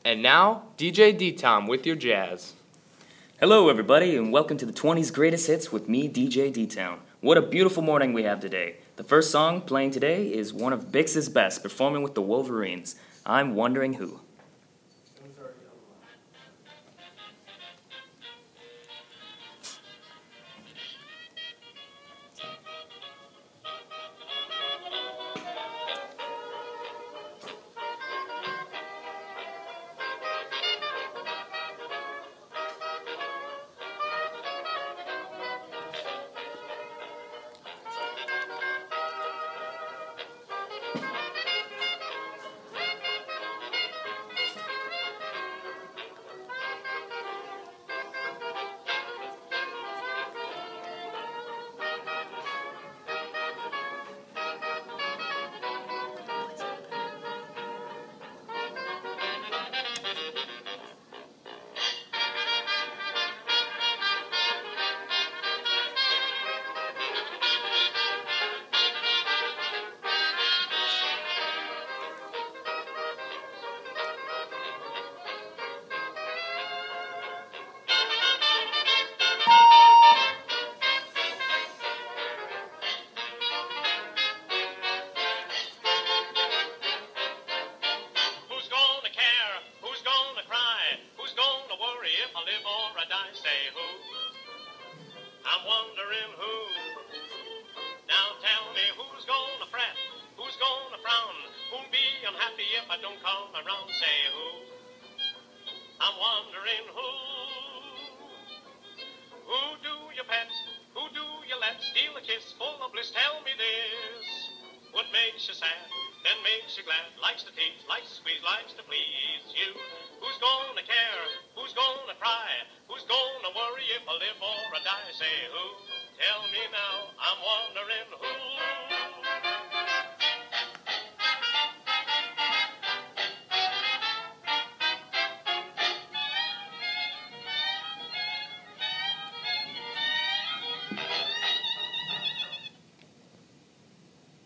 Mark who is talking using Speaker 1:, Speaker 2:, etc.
Speaker 1: And now, DJ D-Tom with your jazz.
Speaker 2: Hello, everybody, and welcome to the 20s Greatest Hits with me, DJ D-Town. What a beautiful morning we have today. The first song playing today is one of Bix's best, performing with the Wolverines. I'm Wondering Who.
Speaker 3: Say who? Tell me now, I'm wondering who.